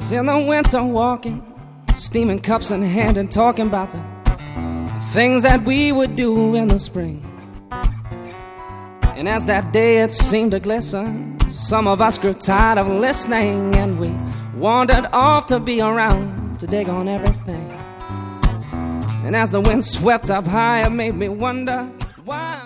in the winter walking, steaming cups in hand and talking about the things that we would do in the spring. And as that day it seemed to glisten, some of us grew tired of listening, and we wandered off to be around to dig on everything. And as the wind swept up high, it made me wonder why